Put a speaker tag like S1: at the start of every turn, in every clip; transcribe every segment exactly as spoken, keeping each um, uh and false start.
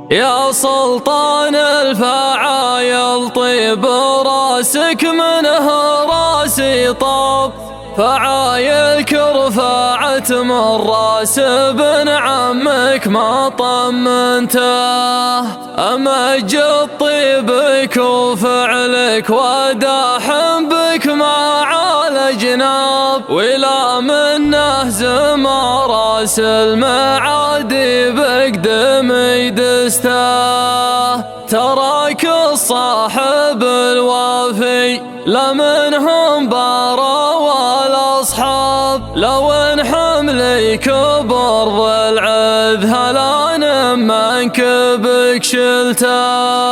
S1: يا سلطان الفعايل طيب راسك منه راسي طاب، فعايلك رفعت من راس ابن عمك ما طمنته. امجد طيبك وفعلك وداحم بك مع الجناب، ولا منه زما راس المعادي بقدم يدسته. تراك الصاحب الوافي لا منهم بارا ولا اصحاب، لو ان حملي كبر بالعذ هلا منكبك شلته.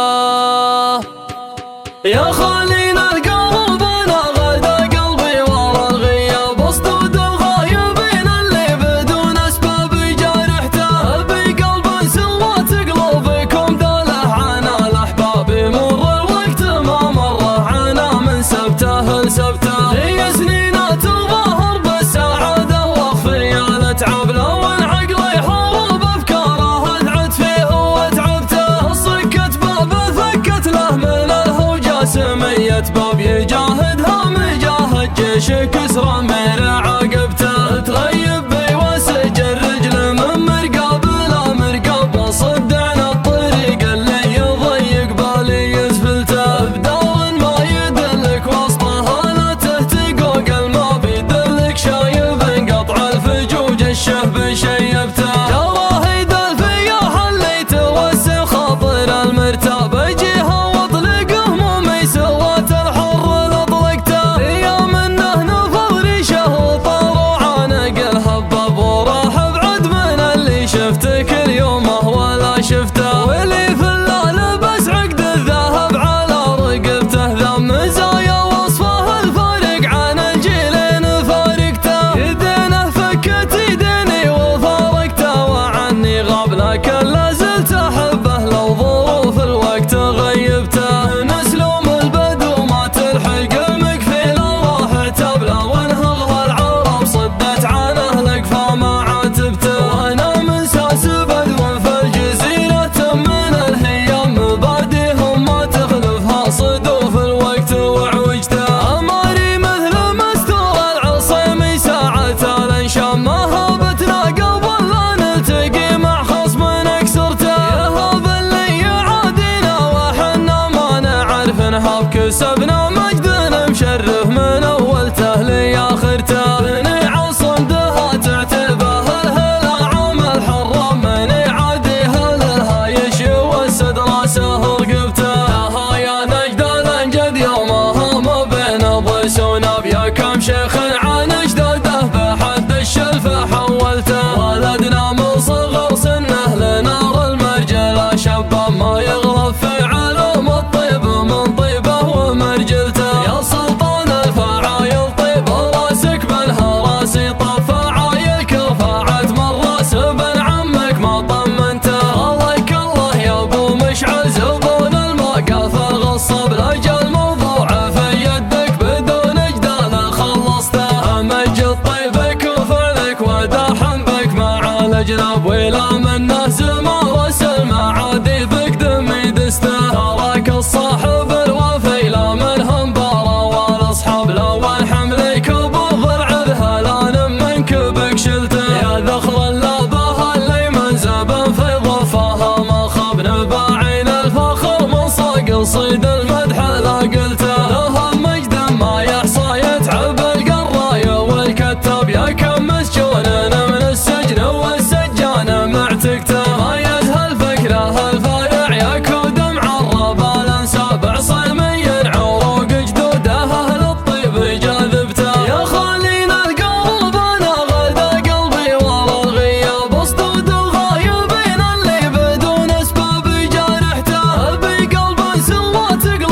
S1: يا خليل القلب انا غدا قلبي ورا الغياب، اصدود الغايبين اللي بدون اسباب جارحته. ابي قلب سوت قلوبكم دله عنا الاحباب، يمر الوقت ما مره عنا من سبته لسبته. هي سنين تظاهر بالسعاده واخفي الاتعاب، لو ان عقلي حارب افكاره اتعد فيه واتعبته. صكت باب فكت له من الهوجه سمية باب، يجاهدها مجاهد جيش كسرى من عقبته. تغيب بي وسج الرجل من مرقاب لا مرقاب، صد عن الطريق اللي يضيق بالي يزفلته. بدار ما يدلك وسطها لا تهتقوق الما بيدلك، شايب قطع الفجوج الشهب شيبته. يا واهيد الفياح اللي توسع خاطر المرتاب، اجيها واطلق همومي سوات الحر الاطلقته. يا منه نفض ريشه وطار وعانق الهباب، وراح ابعد من اللي شفتك اليوم ولا شفته. واللي في الله لبس عقد الذهب على رقبته، ذا مزايا وصفه الفارق عن الجيلين فارقته. يدينه فكت يديني وفارقته وعني غاب، لكن لازلت احبه لو ظروف الوقت غيبته. نسلوم البدو ما تلحق المكفي راح اعتبله، وانهضها العرب صدت عن اهلك فما عاتبته. وانا من ساس بدو في الجزيرة من الهيام، مبادئهم ما تخلفها صدوف الوقت وعوجته. اماري مثل مستور العصيمي ساعة الانشام، ما هابتنا قبل لا نلتقي مع خصم اكسرته. يهاب اللي يعادينا وحنا ما نعرف نهاب، كسبنا مجد مشرف من اولته لاخرته. بني عصم دها تعتبه الهلا عام الحرام، من يعاديها للهايش يوسد راسه رقبته. لها يا نجد الانجد يومها ما بين ضيس وناب، يا كم شيخ عن اجداده بحد الشلفه حولته. ولدنا من صغر سنه لنار المرجله شباب، ما يغلب في علوم الطيب من طيبه ومرجلته. يا سلطان الفعايل طيب راسك منها راسي طاب، فعايلك رفعت من راس ابن عمك ما طمنته. الله الله يا ابو مشعل زبون الموقف الغصب، لاجل موضوع في يدك بدون جدال خلصته. امجد طيبك وفعلك وداحم بك مع الاجناب، ولا منه زما راس المعادي بقدم يدسته. تراك الصاحب الوفي لا منهم بارا ولا اصحاب، لو الحمل كبر ضلع ذهلان منكبك شلته. يا ذخر اللابه اللي من زبن في ضفاها ما خاب، نباعين الفخر من صاق صيد المدح لا قلته. لها مجد ما يحصى يتعب القرايه والكتاب، يا كم مسجون من السجن والسجان معتقته. ما يزهل فكره الفايع يكود معرب الانساب، عصيمي عروق جدوده اهل الطيب جاذبته. يا خليل القلب انا غدا قلبي ورا الغياب، اصدود الغايبين اللي بدون اسباب جارحته. ابي قلب سوت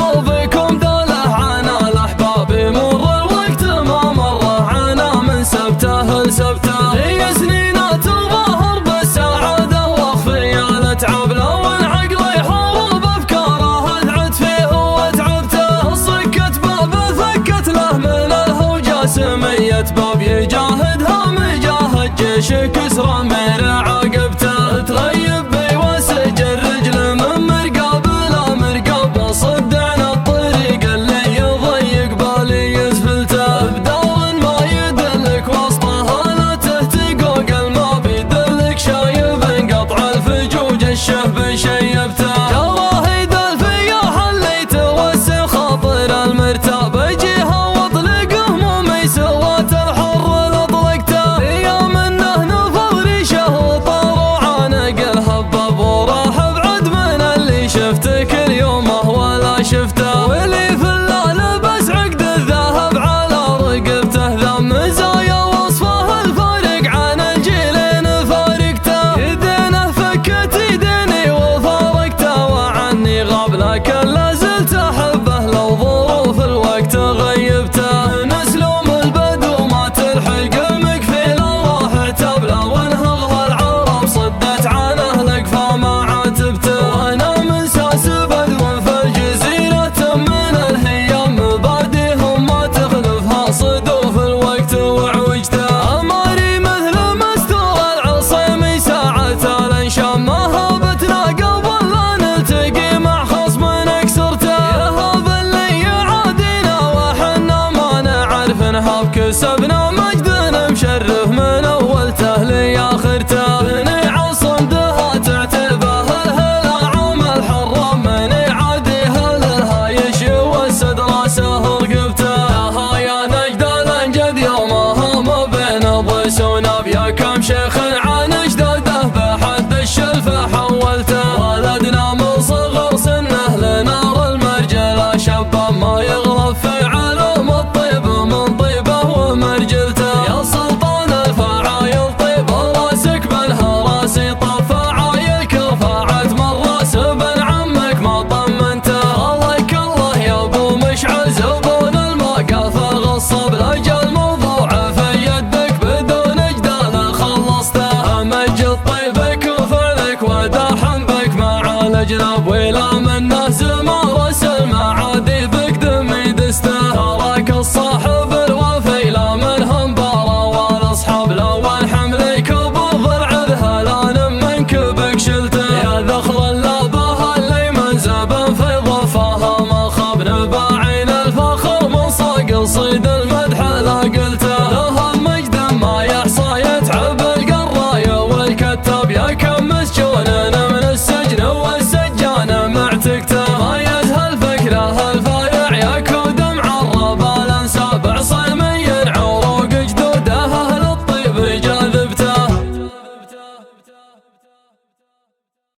S1: الشهب شيبته يا واحد الفيا حلي توسع خاطر المرتاب اجيها واطلق همومي سوات الحر اطلقته يا منه نفض ريشه وطار وعانق الهباب وراح بعد من اللي شفته كل يوم ولا شفته واللي في الله لبس عقد الذهب على رقبته ذا مزايا وصفه الفارق عن الجيلين فارقته يدينه فكت يديني وفارقته وعني غاب لكن لازلت احبه لو ظروف الوقت غيبته نسلوم البدو ما تلحق المكفيل راح اعتب لو انهغ العرب صدت عن اهلك فما عاتبته وانا من ساس بدو في الجزيرة من الهيام مبادئهم ما تخلفها صدوف الوقت وعوجته اماري مثل مستوى العصيمي ساعة الانشام ما هابتنا قبل لا نلتقي مع خصم اكسرته يهاب اللي يعادينا وحنا ما نعرف نهاب كسبنا مجدنا مشرف من اولته لاخرته بني عصم دها تعتبه الهلا عام الحرام من يعاديها للهايش يوسد راسه رقبته ياها يا نجد الانجد يومها ما بين ضيس ونبيا كم شيخ عن اجداده بحد الشلفه حولته ولدنا من صغر سنه لنار المرجله شباب ما يغلب في علوم الطيب من طيبه ومرجلته يا سلطان الفعايل طيب راسك بنها راسي طف عايل كرفعت من راس بن عمك ما طمنته الله الله يا ابو مشعل زبون الموقف الغصب لاجل موضوع في يدك بدون جدال خلصته امج الطيب كفلك وداحم بك مع الجناب ولا